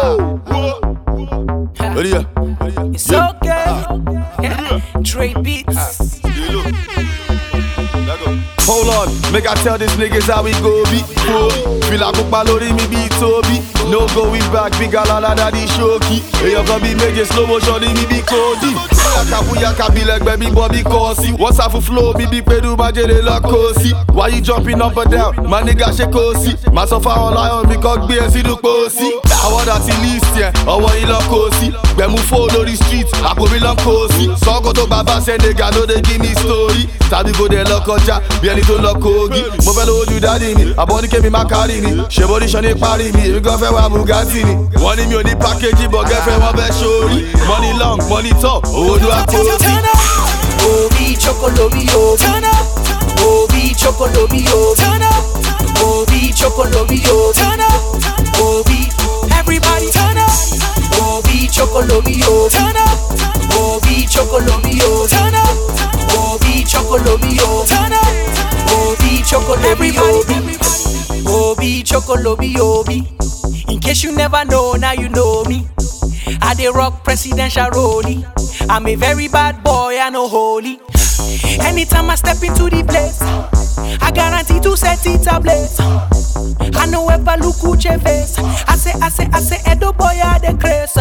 It's okay. Dre Beats. Hold on, make I tell these niggas how we go be. Feel like Balori me be Toby. No going back, big alala daddy shoki. Hey, you gonna be making slow motion, me be Cody. Yaka be like baby Bobby Corsi. What's up for flow, me be Pedu Majere La Cosi. Why you jumping up and down? My nigga Shekosi. Myself I rely on me, God be a sidu Kosi. I want that list, yeah. I want you love Kosi. When we follow the streets, I go be long Kosi. So go to Baba say nigga, know they give me story. Tabi go de lock oja, be a little lock kogi. Mo fẹ́ lówó ju daddy mi, àbọ̀dí kẹ́mi má kárí mi. Ṣé body ṣan ní parí mi, èmi gan fẹ́ wá Bugatti ni. Wọ́n ní mi ò ní package, but girlfriend wọ́n fẹ́ sórí. Money long, money tall, owó ló wá kó. Obi chokolobi o. Turn up. Obi chokolobi o. Turn up. Obi chokolobi o. Turn up. Obi. Everybody turn up. Obi chokolobi o. Turn up. Obi chokolobi o. Turn up. Obi chokolobi o. Turn up. Obi chokolobi o. Obi chokolobi obi. In case you never know, now you know me. I dey rock presidential rollie. I'm a very bad boy, I know holy. Anytime I step into the place, I guarantee to set it ablaze. I know ever look Uche face. I say, Edo boy, I the craze.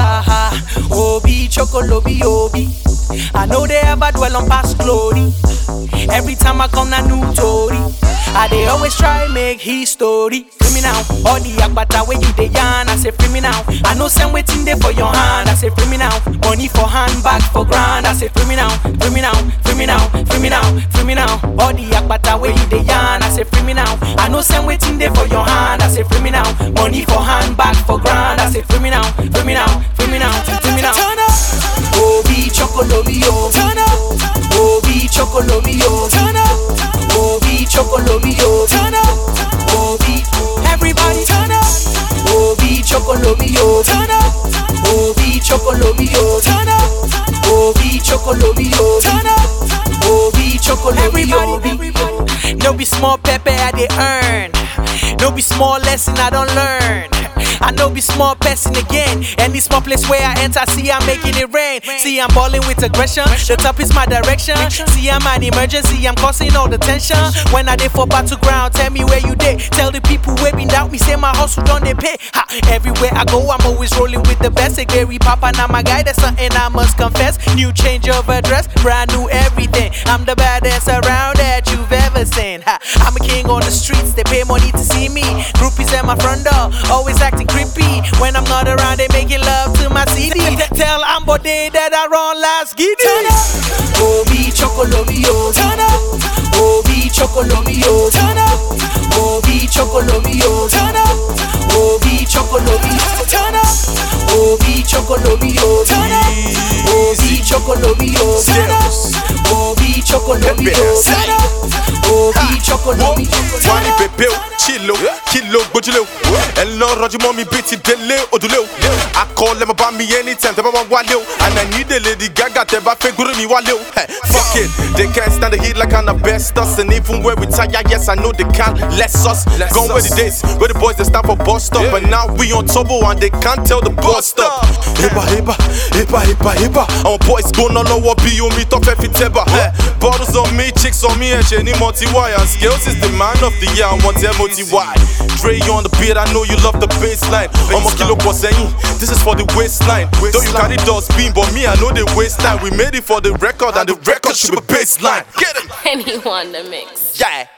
Obi, chokolobi, obi. I know they ever dwell on past glory. Every time I come, a new story. I they always try make history. Free me now, all the akbata where you dey yarn. I say free me now. I know some waiting there for your hand. I say free me now. Money for hand, bag for grand. I say free me now, free me now, free me now, free me now, free me now. All the akbata where you dey yarn. I say free me now. I know some waiting there for your hand. I say free me now. Money for hand, bag for grand. I say free me now, free me now, free me now, free me now. Turn up. Obi chokolobi o. Turn up. Obi chokolobi o. Turn up. Obi chokolobi o. Turn up. Obi. Everybody turn up. Obi chokolobi o. Turn up. Obi chokolobi o. Turn up. Obi chokolobi o. Turn up. Obi chokolobi o. No be small pepper I dey earn. No be small lesson I don't learn. I know be small person again. Any small place where I enter, see I'm making it rain. See I'm balling with aggression. The top is my direction. See I'm an emergency, I'm causing all the tension. When I dey for battleground, tell me where you dey. Tell the people where been doubt me, say my hustle done they pay. Ha, everywhere I go, I'm always rolling with the best. Say Gary Papa, now my guy, that's something I must confess. New change of address, brand new everything. I'm the baddest around that you've ever seen. Ha, I'm a king on the streets, they pay money to see me. Groupies at my front door, always acting creepy. When I'm not around, they making love to my CD. Tell Ambo Day that I run last giddy. Turn up. Obi chokolobi o. Turn up. Obi chokolobi o. Turn up. Obi chokolobi o. Turn up. Obi chokolobi o. Turn up. Obi chokolobi o. Turn up. Obi chokolobi o. Turn up. Obi chokolobi o. Turn up. Obi chokolobi o. Wani bebeu, chilo, kilo gbojule. Elo roju mo mi biti dele odule. I call them about me anytime, they want wale. And I need a Lady Gaga, they ba fe guru mi wale. Fuck it, they can't stand the heat like I'm the best us. And even when we tire, yes I know they can't less us. Gone where the days, where the boys they stand for bus stop. But now we on turbo and they can't tell the bus stop. Heba, heba, heba, heba, heba. Our boys gonna know what be on me top every teba. Bottles on me, chicks on me, and Jenny multi-wire. And Skills is the man of the year, I want M-O-T-Y. Dre on the beat, I know you love the bassline. I'm a kilo for saying, this is for the waistline. Though you carry dust beam, but me, I know the waistline. We made it for the record, and the record should be baseline. Get it! Anyone the mix. Yeah.